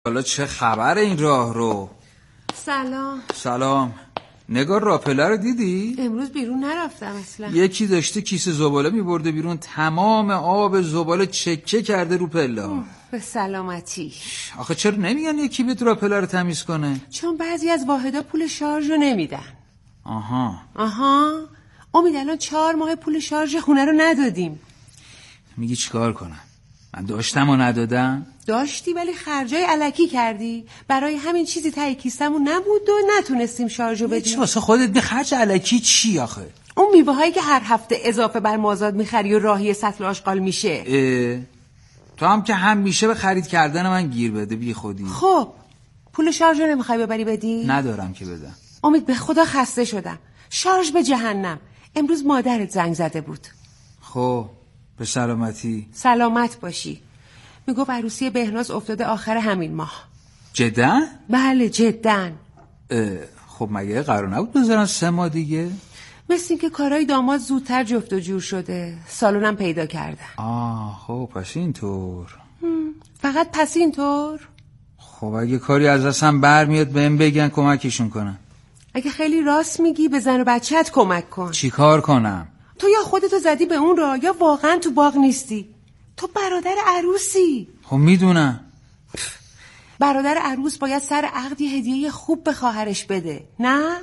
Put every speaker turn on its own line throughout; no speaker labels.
حالا چه خبر این راه رو؟ سلام. نگار راپله رو دیدی؟
امروز بیرون نرفتم اصلا.
یکی داشته کیسه زباله میبرده بیرون، تمام آب زباله چکه کرده رو پله.
به سلامتی.
آخه چرا نمیگن یکی بیاد راپله رو تمیز کنه؟
چون بعضی از واحدا پول شارژ رو نمیدن.
آها.
امید الان 4 ماه پول شارژ خونه رو ندادیم.
میگی چیکار کنم؟ من داشتم و ندادم؟
داشتی ولی خرجای الکی کردی. برای همین چیزی ته کیسمون نبود و نتونستیم شارژو بدیم.
چی واسه خودت خرج الکی چی آخه؟
اون میوه هایی که هر هفته اضافه بر مازاد میخری و راهی سطل آشغال میشه.
تو هم که هم میشه به خرید کردن من گیر بده بی خودی.
خب پول شارژ رو نمیخوای ببری بدی؟
ندارم که بدم.
امید به خدا خسته شدم. شارژ به جهنم. امروز مادرت زنگ زده بود.
خب به سلامتی.
سلامت باشی. میگفت عروسی بهناز افتاده آخر همین ماه.
جدا؟
بله جدا.
خب مگه قرار نبود بذارن 3 ماه دیگه؟
مثل این که کارهای داماد زودتر جفت و جور شده. سالونم پیدا کردن.
خب پس اینطور.
فقط پس اینطور؟
خب اگه کاری از دستم برمیاد بهم بگن کمکشون کنم.
اگه خیلی راست میگی به زن و بچه‌ت کمک کن.
چی کار کنم؟
تو یا خودتو زدی به اون راه یا واقعا تو باغ نیستی. تو برادر عروسی.
خب میدونم.
برادر عروس باید سر عقد یه هدیه خوب به خواهرش بده، نه؟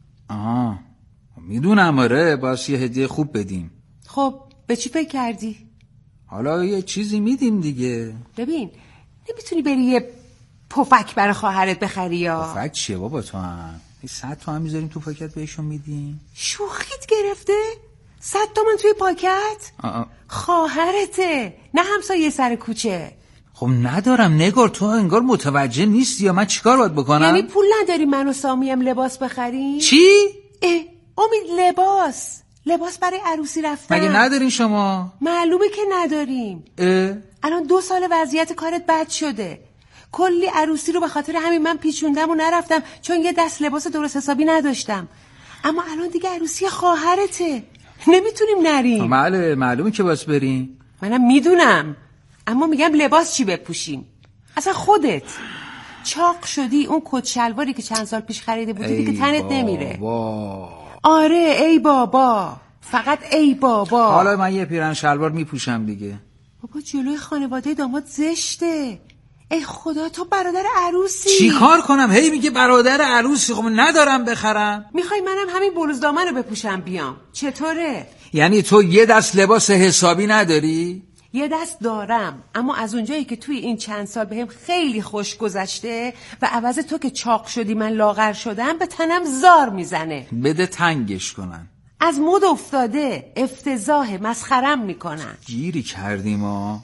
میدونم آره، باید یه هدیه خوب بدیم.
خب به چی فکر کردی؟
حالا یه چیزی میدیم دیگه.
ببین نمیتونی بری یه پفک برای خواهرت بخری یا؟
پفک چیه بابا تو هم؟ 100 تومن میذاریم تو پاکت بهشون میدیم.
شوخیت گرفته؟ 100 تومن توی پاکت؟ خواهرته نه همسایه سر کوچه.
خب ندارم نگار، تو انگار متوجه نیستی یا من چیکار باید بکنم؟
یعنی پول نداری من و سامیم لباس بخریم؟
چی؟
امید لباس برای عروسی رفتن.
مگه ندارین شما؟
معلومه که نداریم. الان 2 سال وضعیت کارت بد شده. کلی عروسی رو به خاطر همین من پیچوندم و نرفتم چون یه دست لباس درست حسابی نداشتم. اما الان دیگه عروسی خواهرته، نمیتونیم نریم.
معلومه که باید بریم.
منم میدونم، اما میگم لباس چی بپوشیم؟ اصلا خودت چاق شدی. اون کت شلواری که چند سال پیش خریده بودی دیگه تنت نمیره. آره ای بابا، فقط ای بابا.
حالا من یه پیرن شلوار میپوشم دیگه.
بابا جلوی خانواده داماد زشته. ای خدا تو برادر عروسی.
چی کار کنم؟ هی میگه برادر عروسی. خب ندارم بخرم.
میخوای منم همین بلوز دامن رو بپوشم بیام؟ چطوره؟
یعنی تو یه دست لباس حسابی نداری؟
یه دست دارم، اما از اونجایی که توی این چند سال بهم خیلی خوش گذشته و عوض تو که چاق شدی من لاغر شدم به تنم زار میزنه.
بده تنگش کنن.
از مد افتاده، افتضاح، مسخرم میکنن.
گیری کردیم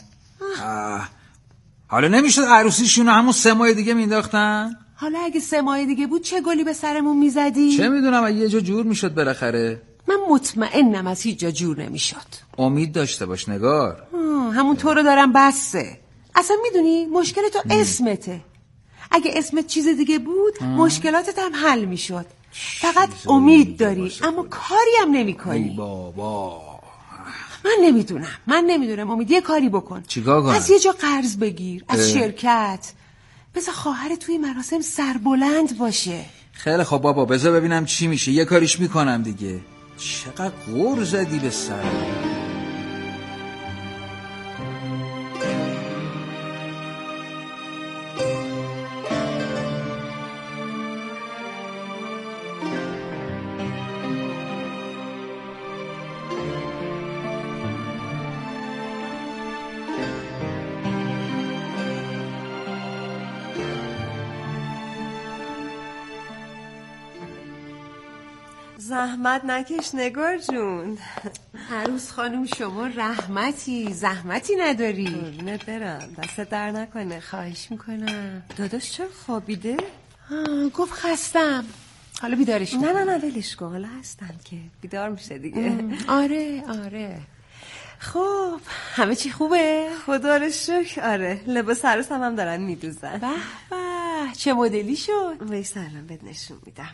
حالا نمیشد عروسیشون رو همون 3 ماه دیگه مینداختن؟
حالا اگه 3 ماه دیگه بود چه گلی به سرمون میزدی؟
چه میدونم، اگه یه جا جور میشد بالاخره.
من مطمئنم از هیچ جا جور نمیشد.
امید داشته باش نگار.
همون تو رو دارم بسه. اصلا میدونی مشکل تو اسمته. اگه اسمت چیز دیگه بود مشکلاتت هم حل میشد. فقط امید داری اما کاری هم نمی کنی.
ای بابا
من نمیدونم امید، یه کاری بکن.
چیکار کنم؟
از یه جا قرض بگیر، از شرکت. بذار خواهر توی مراسم سربلند باشه.
خیلی خب بابا، بذار ببینم چی میشه، یه کاریش میکنم دیگه. چقدر غر زدی به سر.
زحمت نکش نگار جون.
عروس خانم شما زحمتی نداری.
قربونت برم، دست در نکنه.
خواهش میکنم.
داداش چرا خوابیده؟
گفت خستم. حالا بیدارش
نه ولش کن، حالا هستن که بیدار میشه دیگه.
آره. خب همه چی خوبه؟
خدا رو شکر. آره لباس عروس هم دارن میدوزن.
به چه مدلی شد؟
وایسا الان بهت نشون میدم.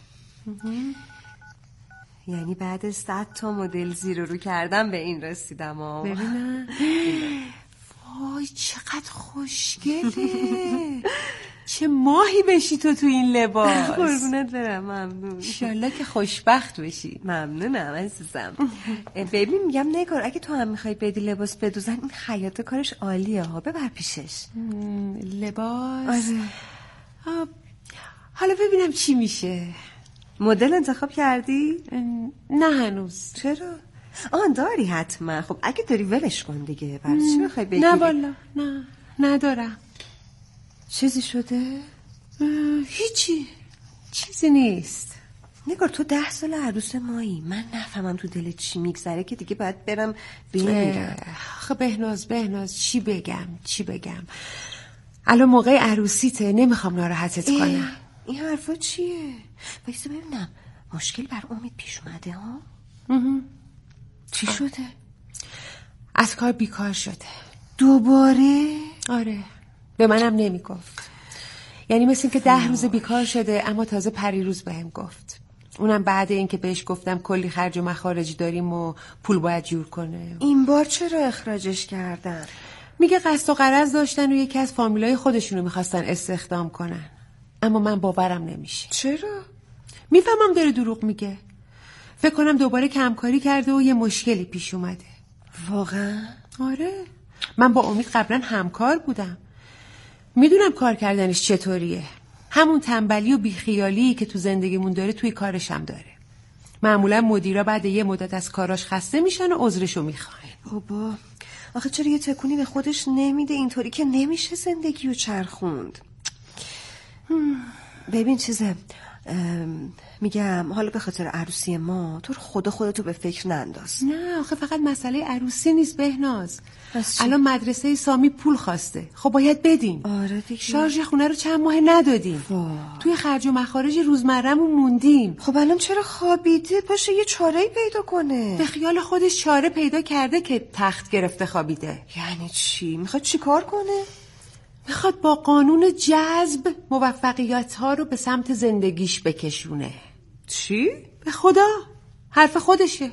یعنی بعد 100 تا مدل زیر و رو کردم به این رسیدم.
ببینم. وای چقدر خوشگله. چه ماهی بشی تو این لباس.
قربونت برم، ممنون.
انشالله که خوشبخت بشی.
ممنونم عزیزم. ببین میگم نگار، اگه تو هم میخوای بدی لباس بدوزن، این خیاطه کارش عالیه ها، ببر پیشش.
لباس؟
آره.
حالا ببینم چی میشه.
مدل انتخاب کردی؟
نه هنوز.
چرا؟ داری حتما. خب اگه داری ولش کن دیگه، برای چی میخوای بگیری؟
نه والا، نه ندارم.
چیزی شده؟
هیچی، چیزی نیست.
نگار تو 10 سال عروس مایی، من نفهمم تو دلت چی میگذره که دیگه باید برم بمیرم.
خب بهناز چی بگم الان موقع عروسیته، نمیخوام ناراحتت کنم.
این حرفا چیه؟ وایسا ببینم، مشکل بر امید پیش اومده ها؟ چی شده؟
از کار بیکار شده.
دوباره؟
آره، به منم نمیگفت. یعنی مثل این که 10 روز بیکار شده، اما تازه پریروز بهم گفت. اونم بعد این که بهش گفتم کلی خرج و مخارج داریم و پول باید جور کنه.
این بار چرا اخراجش کردن؟
میگه قصد و غرض داشتن و یکی از فامیلای خودشونو میخواستن استخدام کنن. اما من باورم نمیشه.
چرا؟
میفهمم داره دروغ میگه. فکر کنم دوباره کمکاری کرده و یه مشکلی پیش اومده.
واقعا؟
آره، من با امید قبلا همکار بودم، میدونم کار کردنش چطوریه. همون تنبلی و بیخیالی که تو زندگیمون داره توی کارش هم داره. معمولا مدیرا بعد یه مدت از کاراش خسته میشن و عذرشو میخوان.
بابا آخه چرا یه تکونی به خودش نمیده؟ اینطوری که نمیشه زندگیو چرخوند. ببین چیزه، میگم حالا به خاطر عروسی ما تو خودتو به فکر ننداز.
نه آخه فقط مسئله عروسی نیست بهناز. الان مدرسه سامی پول خواسته، خب باید بدیم.
آره دیگه.
شارژ خونه رو چند ماه ندادیم. توی خرج و مخارج روزمره‌مون موندیم.
خب الان چرا خوابیده؟ باشه یه چاره‌ای پیدا کنه.
به خیال خودش چاره پیدا کرده که تخت گرفته خوابیده.
یعنی چی؟ میخواد چی کار کنه؟
میخواد با قانون جذب موفقیت‌ها رو به سمت زندگیش بکشونه.
چی؟
به خدا حرف خودشه.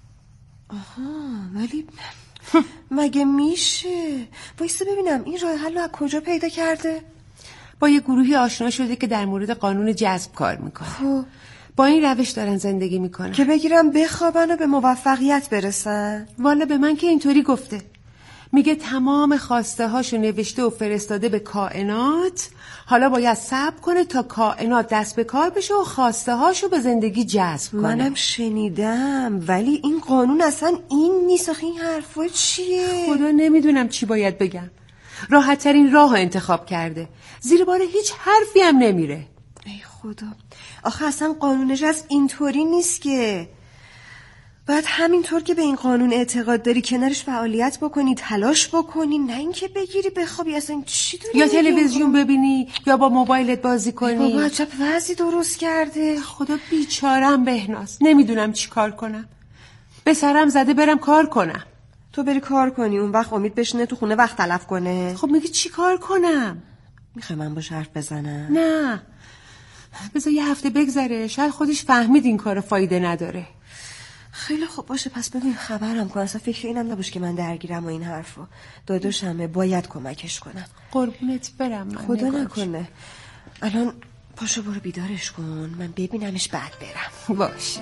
آها، ولی مگه میشه؟ وایسا ببینم این راه حل رو از کجا پیدا کرده؟
با یه گروهی آشنا شده که در مورد قانون جذب کار میکنه.
خب
با این روش دارن زندگی میکنن
که بگیرن بخوابن و به موفقیت برسن.
والا به من که اینطوری گفته. میگه تمام خواسته هاشو نوشته و فرستاده به کائنات، حالا باید صبر کنه تا کائنات دست به کار بشه و خواسته هاشو به زندگی جذب کنه.
منم شنیدم، ولی این قانون اصلا این نیست. آخه این حرفا چیه؟
خدا نمیدونم چی باید بگم. راحت ترین راه رو انتخاب کرده، زیر بار هیچ حرفی هم نمیره.
ای خدا، آخه اصلا قانونش از اینطوری نیست که باید همینطور که به این قانون اعتقاد داری کنارش فعالیت بکنی، تلاش بکنی، نه اینکه بگیری بخوابی. اصلا چی داری؟
یا تلویزیون ببینی یا با موبایلت بازی کنی.
بابا عجب وضعی درست کرده.
خدا بیچارم بهناز، نمیدونم چی کار کنم. به سرم زده برم کار کنم.
تو بری کار کنی، اون وقت امید بشینه تو خونه وقت تلف کنه.
خب میگی چی کار کنم؟
میخوای من باش حرف بزنم؟
نه، بذار یه هفته بگذره، شاید خودش فهمید این کار فایده نداره.
خیلی خوب باشه، پس ببین خبرم کن. اصلا فکر اینم نباش که من درگیرم و این حرفو. داداشمه، باید کمکش کنم.
قربونت برم. من
خدا نکنه. الان پاشو برو بیدارش کن، من ببینمش بعد برم.
باشه.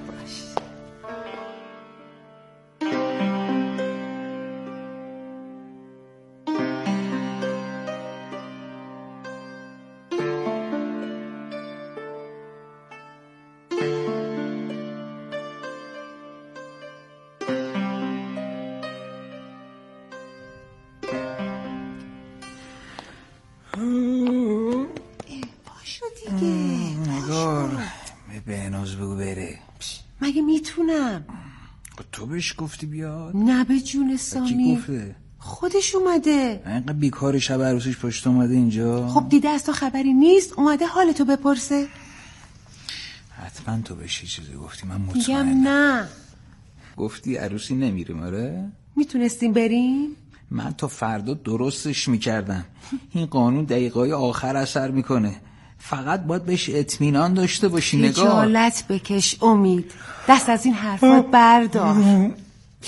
بهناز بگو بره.
مگه میتونم؟
تو بهش گفتی بیاد؟
نه به جون سامی.
کی گفته؟
خودش اومده.
اینقدر بیکار شب عروسیش پشت اومده اینجا.
خب دیده از تو خبری نیست، اومده حالتو بپرسه.
حتما تو بهش چیزی گفتی، من مطمئنم.
میگم نه.
گفتی عروسی نمیریم؟ آره
میتونستیم بریم؟
من تا فردا درستش میکردم. این قانون دقیقای آخر اثر میکنه، فقط باید بهش اطمینان داشته باشی. نگاه،
خجالت بکش امید، دست از این حرفات بردار.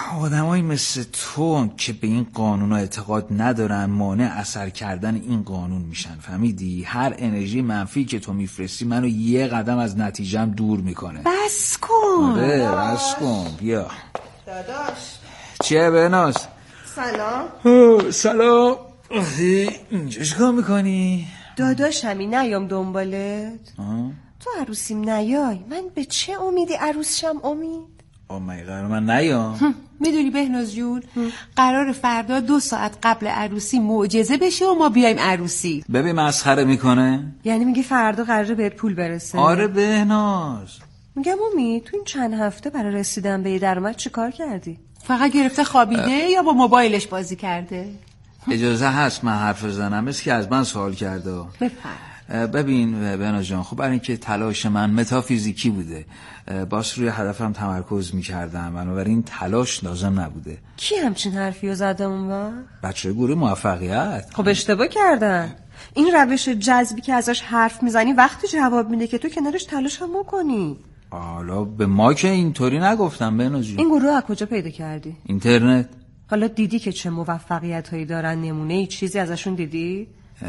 آدمایی مثل تو که به این قانون اعتقاد ندارن مانع اثر کردن این قانون میشن، فهمیدی؟ هر انرژی منفی که تو میفرستی منو یه قدم از نتیجهم دور میکنه.
بس کن.
آره بس کن. بیا
داداش.
چیه بهناز؟
سلام.
سلام. اینجا چیکار میکنی؟
داداش همین نیام دنبالت. تو عروسیم نیای، من به چه امیدی عروسشم؟ امید
مگه قرار من نیام؟
میدونی بهناز جون قرار فردا 2 ساعت قبل عروسی معجزه بشه و ما بیایم عروسی.
ببین مسخره میکنه.
یعنی میگه فردا قراره بهت پول برسه؟
آره بهناز.
میگم امید تو این چند هفته برای رسیدن به درآمد چی کار کردی؟
فقط گرفته خوابیده یا با موبایلش بازی کرده؟
اجازه هست من حرف بزنم؟ مثل که از من سوال کرده. ببین بهناز جان، خب برای اینکه تلاش من متافیزیکی بوده، باز روی هدفم تمرکز میکردم، بنابراین تلاش لازم نبوده.
کی همچین حرفیو زدم اون وقت؟
بچه گروه موفقیت.
خب اشتباه کردن. این روش جذبی که ازش حرف میزنی وقتی جواب میده که تو کنارش تلاش هم بکنی.
حالا به ما که اینطوری نگفتم بهناز جون.
این گروه از کجا پیدا کردی؟
اینترنت.
حالا دیدی که چه موفقیت هایی دارن؟ نمونه ای چیزی ازشون دیدی؟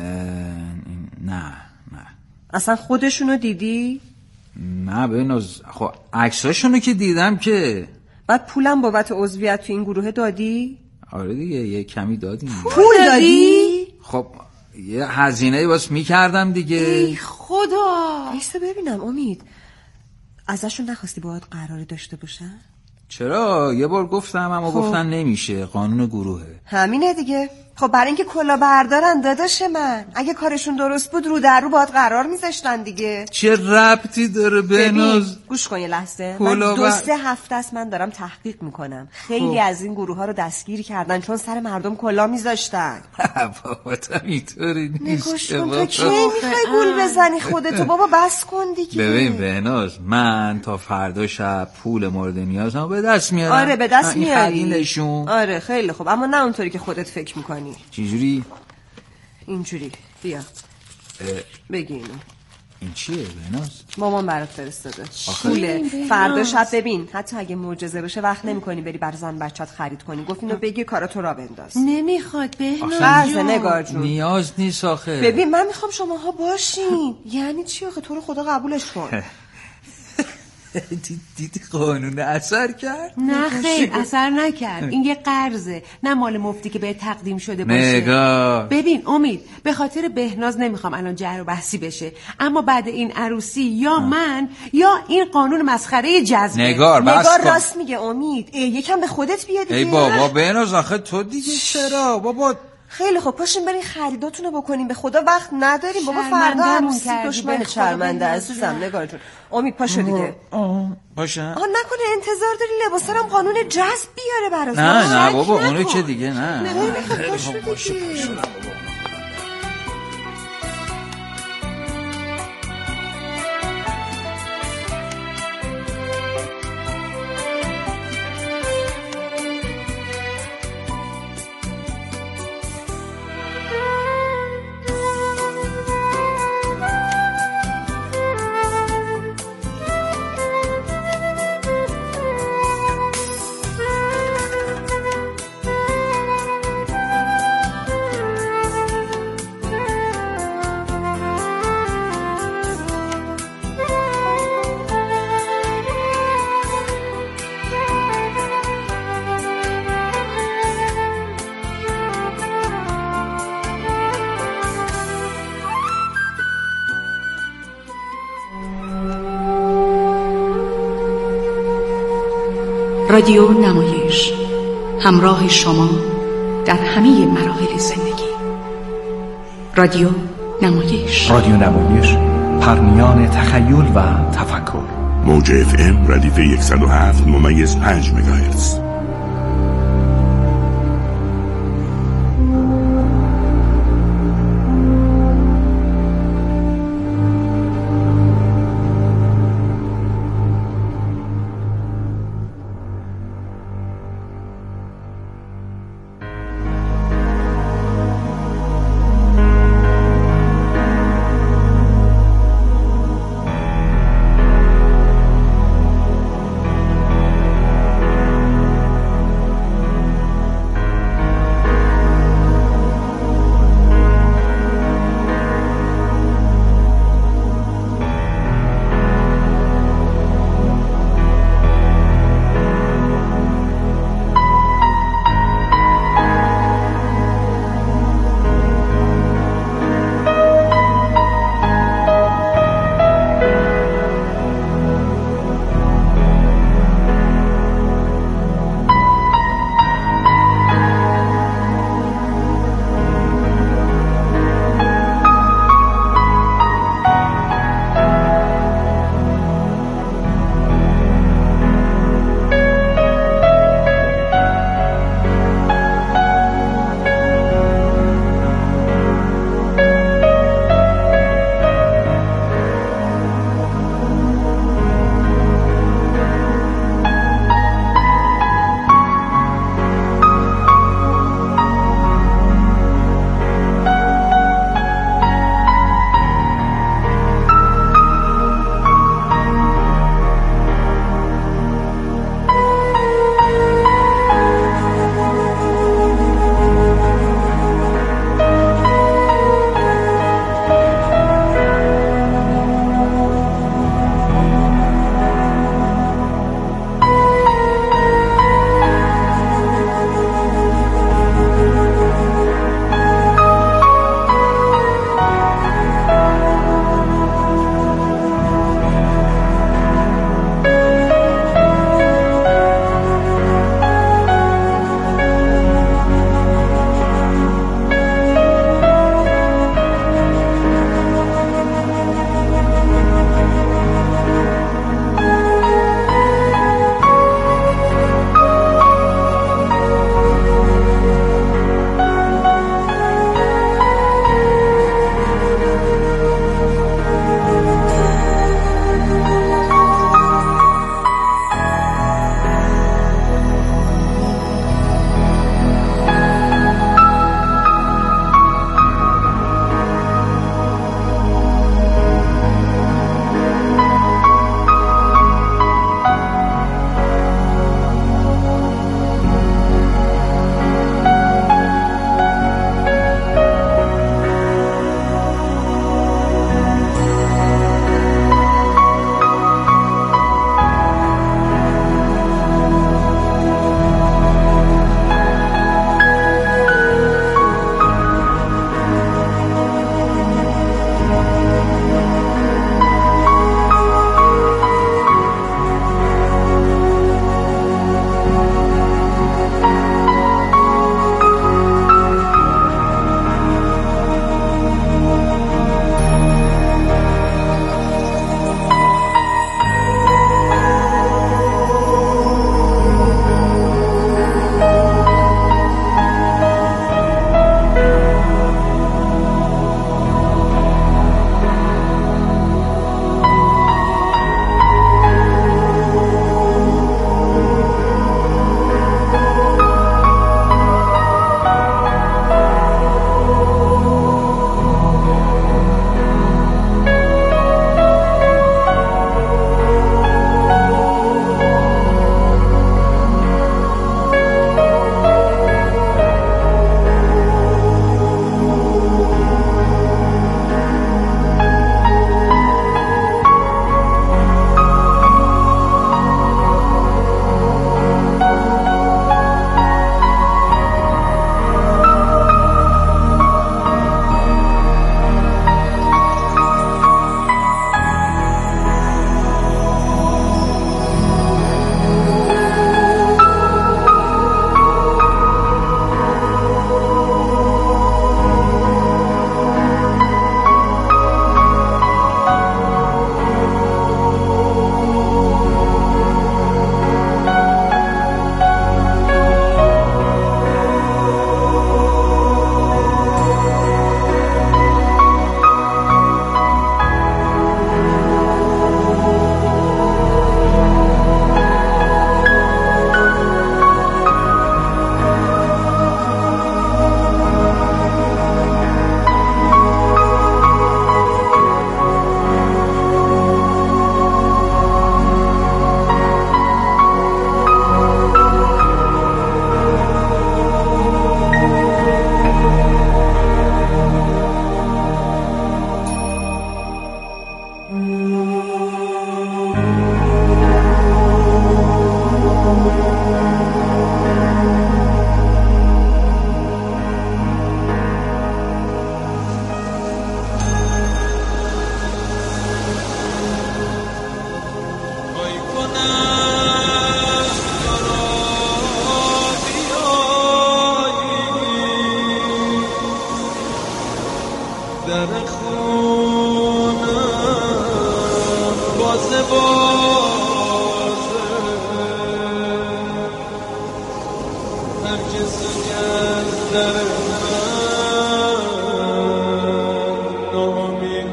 نه
اصلا خودشونو دیدی؟
نه بهناز، خب عکساشونو که دیدم که.
بعد پولم بابت عضویت تو این گروه دادی؟
آره دیگه یه کمی دادیم.
پول دادی؟
خب یه هزینه‌ای واسه میکردم دیگه.
ای خدا.
ایسته ببینم امید، ازشون نخواستی باهات قراری داشته باشن؟
چرا؟ یه بار گفتم اما گفتن نمیشه، قانون گروهه.
همینه دیگه. خب برای اینکه کلا بردارن داداش من، اگه کارشون درست بود رو در رو باهات قرار میذاشتن دیگه.
چه ربطی داره بهناز؟
گوش کن یه لحظه. من 2-3 هفته است من دارم تحقیق میکنم. خیلی از این گروه ها رو دستگیر کردن چون سر مردم کلا میذاشتن.
بابا تو اینطوری نیست.
نگوش کن تو کی میخوای گول بزنی خودتو؟ بابا بس کن دیگه.
ببین بهناز، من تا فردا شب پول مورد نیازمو به دست میارم.
آره به دست میاری. آره خیلی خوب، اما نه اونطوری که خودت فکر میکنی.
چجوری؟
اینجوری. بیا بگی اینو.
این چیه بهناز؟
مامان برات فرستاده. پوله. فردا شب ببین، حتی اگه معجزه بشه وقت نمی‌کنی بری بر زن بچت خرید کنی. گفت اینو بگی کاراتو را بنداز.
نمیخواد بهناز
جون. نگار جون
نیاز نیست آخه.
ببین من میخوام شماها باشین. یعنی چی آخه؟ تو رو خدا قبولش کن.
دیدی قانون اثر کرد؟
نه خیر اثر نکرد. این یه قرضه، نه مال مفتی که به تقدیم شده باشه.
نگار
ببین امید، به خاطر بهناز نمیخوام الان جر و بحثی بشه، اما بعد این عروسی یا من یا این قانون مسخره جذبه.
نگار
راست میگه امید. یکم به خودت بیا دیگه.
ای بابا بهناز آخه تو دیگه چرا بابا؟
خیلی خوب پاشین برین خریداتونو بکنین، به خدا وقت نداریم بابا. فردا عروسی دشمن شرمنده عزیزم. نگار جون امید پاشو دیگه.
باشه.
نکنه انتظار داری لباسارم قانون جذب بیاره برات؟
نه بابا اونو که دیگه نه.
پاشو دیگه.
رادیو نمایش، همراه شما در همه مراحل زندگی. رادیو نمایش.
رادیو نمایش، پرمیان تخیل و تفکر.
موج FM ردیف 107.5 مگاهرتز.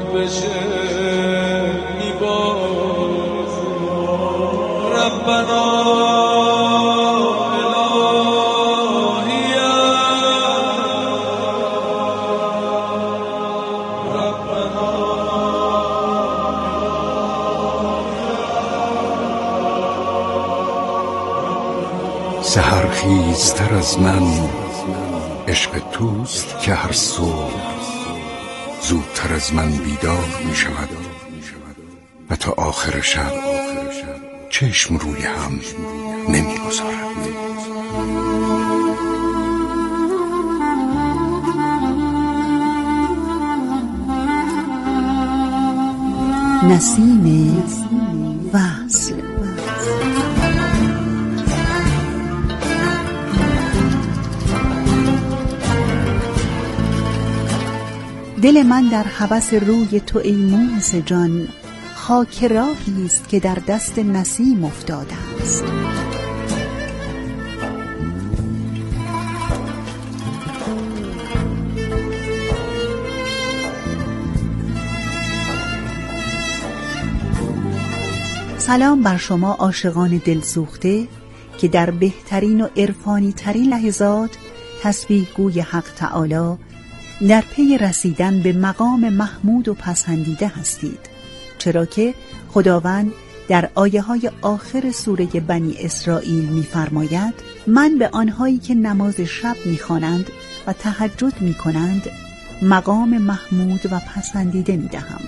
بشه میباز ربنا
سحرخیزتر از من عشق توست که هر صبح زودتر از من بیدار می شود و تا آخر شب چشم روی هم نمی گذارد.
نسیم وصل. دل من در هوس روی تو ای مونس جان، خاک راهی است که در دست نسیم افتاده است. سلام بر شما عاشقان دلسوخته که در بهترین و عرفانی ترین لحظات تسبیح گوی حق تعالی در پی رسیدن به مقام محمود و پسندیده هستید، چرا که خداوند در آیه‌های آخر سوره بنی اسرائیل می‌فرماید من به آنهایی که نماز شب می‌خوانند و تهجد می‌کنند مقام محمود و پسندیده می‌دهم.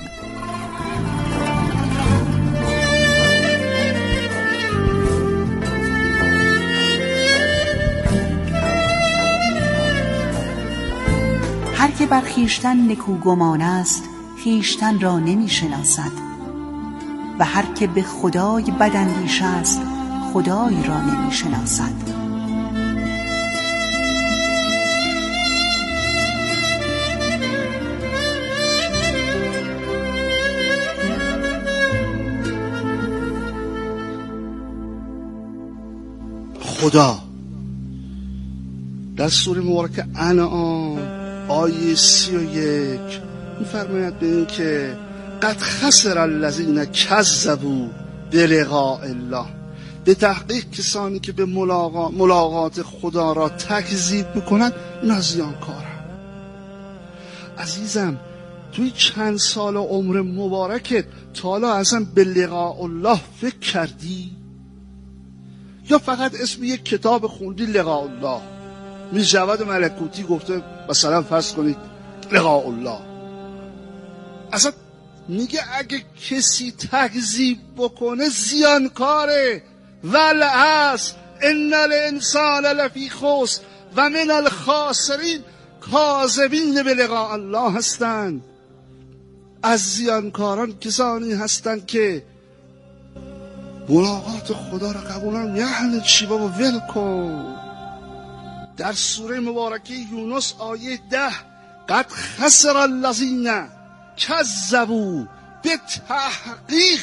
هر که بر خویشتن نکوگمان است خویشتن را نمی شناسد و هر که به خدای بداندیش است خدای را نمی شناسد.
خدا در سوره مبارکه انعام آیه 31 می‌فرماید به این که قد خسر الذین کذبوا بلقاء الله، به تحقیق کسانی که به ملاقات خدا را تکذیب میکنند اینا زیانکارن. عزیزم توی چند سال عمر مبارکت تا حالا اصلا به لقاء الله فکر کردی؟ یا فقط اسم یک کتاب خوندی لقاء الله؟ میز جواد ملکوتی گفته مثلا فرض کنید لقاء الله، اصلا میگه اگه کسی تکذیب بکنه زیانکاره. والعصر ان الانسان لفی خسر و من الخاسرین، کاذبین به لقاء الله هستند. از زیانکاران کسانی هستند که ملاقات خدا را قبولن. یعنی چی بابا؟ ول کن. در سوره مبارکه یونس آیه 10 قد خسر الذین کذبوا، به تحقیق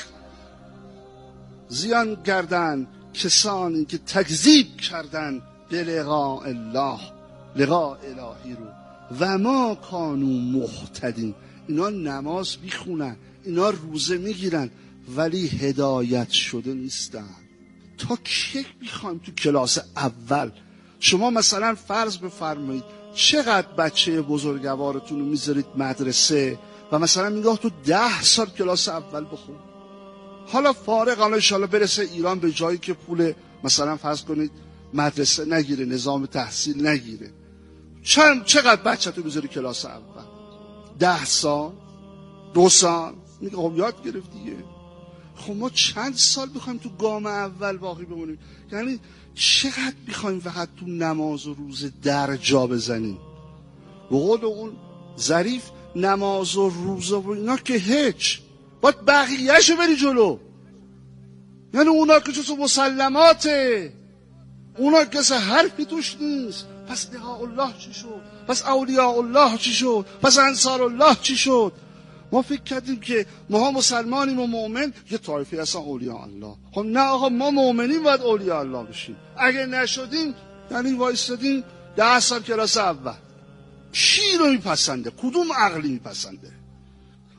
زیان کردن کسانی که تکذیب کردن به لقاء الله، لقاء الهی رو. و ما کانوا مهتدین، اینا نماز میخونن، اینا روزه میگیرن ولی هدایت شده نیستن. تا کی میخوایم تو کلاس اول شما مثلا فرض بفرمایید چقدر بچه بزرگوارتون رو میذارید مدرسه و مثلا میگه تو 10 سال کلاس اول بخون، حالا فارغ حالا انشالله برسه ایران به جایی که پول مثلا فرض کنید مدرسه نگیره، نظام تحصیل نگیره، چقدر بچه تو میذاری کلاس اول؟ 10 سال 2 سال؟ میگه خب یاد گرفت دیگه. خب ما چند سال بخوایم تو گام اول باقی بمونیم؟ یعنی چقدر بخوایم فقط تو نماز و روزه در جا بزنیم؟ به قول اون ظریف نماز و روزه و اینا که هیچ، باید بقیه‌شو بری جلو. یعنی اونا که جزو مسلماته، اونا که حرفی توش نیست. پس لقاء الله چی شد؟ پس اولیاء الله چی شد؟ پس انصار الله چی شد؟ ما فکر کردیم که ما مسلمانیم و مؤمن یه طایفه هستن اولیاء الله. خب نه آقا، ما مؤمنیم باید اولیاء الله بشیم. اگه نشدیم یعنی وایستادیم 10 سال کلاس اول. کی رو میپسنده؟ کدوم عقلی میپسنده؟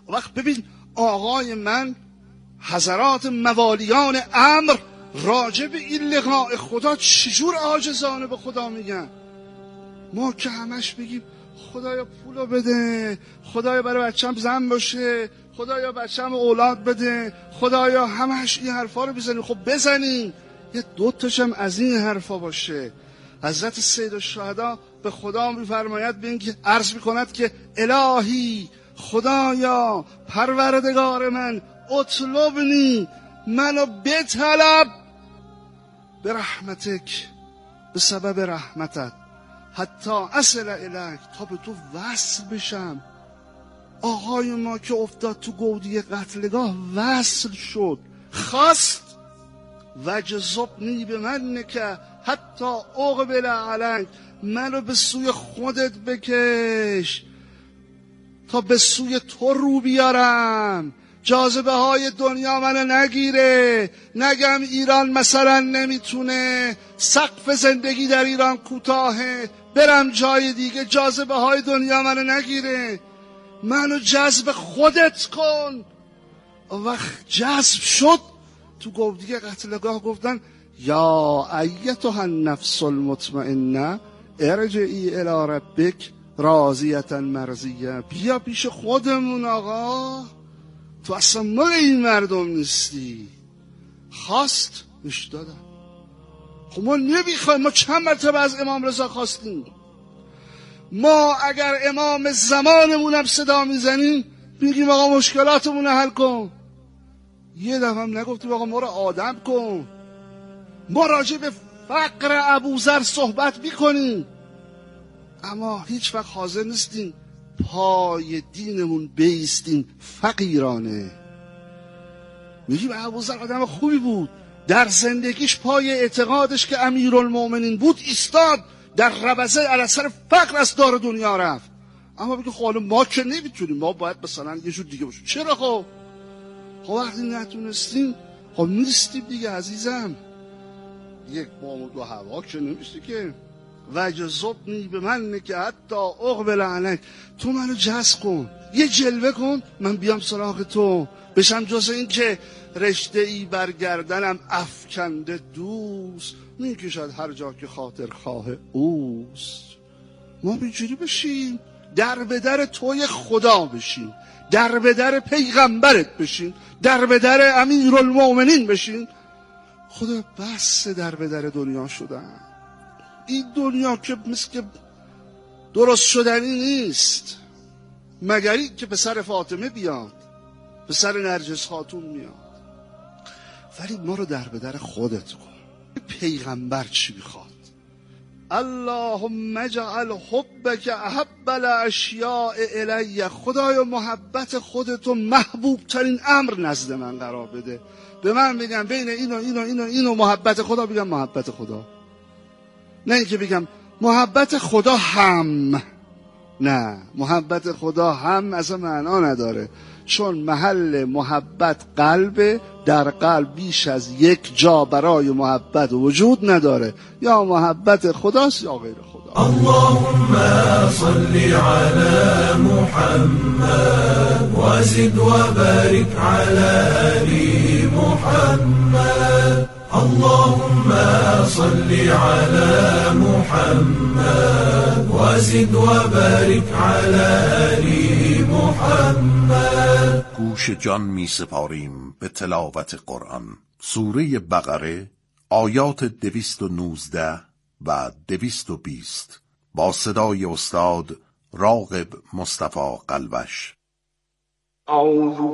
وقت ببین آقای من حضرات موالیان امر راجع به این لقاء خدا چجور عاجزانه به خدا میگن. ما که همش بگیم خدایا پولو بده، خدایا برای بچه‌م زن باشه، خدایا بچه‌م اولاد بده، خدایا همش این حرفا رو بزنیم. خب بزنیم، یه دو تاشم از این حرفا باشه. حضرت سید الشهدا به خدا میفرماید، به این که عرض میکند که الهی خدایا پروردگار من اطلبنی، منو بطلب به رحمتک، به سبب رحمتت، حتی اصل الیک، تا به تو وصل بشم. آقای ما که افتاد تو گودی قتلگاه وصل شد، خواست وجذبنی به من که حتی اقبل علیک، منو به سوی خودت بکش تا به سوی تو رو بیارم، جاذبه های دنیا منو نگیره، نگم ایران مثلا نمیتونه، سقف زندگی در ایران کوتاهه، برم جای دیگه، جاذبه های دنیا منو نگیره، منو جذب خودت کن. وقت جذب شد تو گودی قتلگاه گفتن یا ایتها النفس المطمئنه ارجعی الی ربک راضیه مرضیه، بیا پیش خودمون آقا، تو اصلا مال این مردم نیستی. خواست نش دادن. خب ما نمیخوایم، ما چند مرتبه از امام رضا خواستیم. ما اگر امام زمانمونم صدا میزنیم بگیم آقا مشکلاتمون حل کن، یه دفعه هم نگفتیم آقا ما رو آدم کن. ما راجع به فقر ابوذر صحبت میکنیم اما هیچ وقت حاضر نیستیم پای دینمون بیستیم فقیرانه. میگیم ابوذر آدم خوبی بود، در زندگیش پای اعتقادش که امیرالمومنین بود ایستاد، در ربضه علی سر فقر از دار دنیا رفت. اما بگه خب ما که نمیتونیم، ما باید مثلا یه جور دیگه باشیم. چرا خب وقتی نتونستیم خب نیستیم دیگه عزیزم. یک بام و دو هوا که نمیشه که. وجذبنی به من که حتی اقبل علیک، تو منو جذب کن، یه جلوه کن من بیام سراغ تو، بشم جز این که رشته ای برگردنم افکنده دوست میکشد هر جا که خاطر خواه اوست. ما اینجوری بشیم، در به در توی خدا بشین، در به در پیغمبرت بشین، در به در امیرالمومنین بشین. خدا بس در به در دنیا شدن. این دنیا که مثل که درست شدنی نیست، مگر این که پسر فاطمه بیاد، پسر نرجس خاتون میاد. ولی ما رو در به در خودت کن. پیغمبر چی میخواد؟ اللهم اجعل حبک احب الاشیاء الی، خدایا محبت خودتو محبوب ترین امر نزد من قرار بده. به من بگم بین اینو محبت خدا، بگم محبت خدا، نه اینکه بگم محبت خدا هم. نه، محبت خدا هم اصلا معنا نداره، چون محل محبت قلبه، در قلب بیش از یک جا برای محبت وجود نداره، یا محبت خداست یا غیر خدا.
اللهم صل علی محمد وزد وبارك علی محمد. اللهم صل علی محمد وزد وبارك علی محمد.
گوش جان می سپاریم به تلاوت قرآن. سوره بقره آیات 219 و 220 با صدای استاد راغب مصطفی قلبش.